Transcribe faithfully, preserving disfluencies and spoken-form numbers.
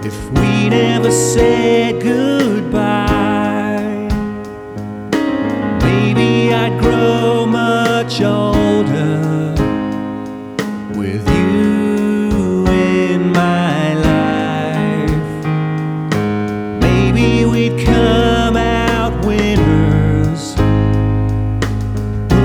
if we never said goodbye. Maybe I'd grow much older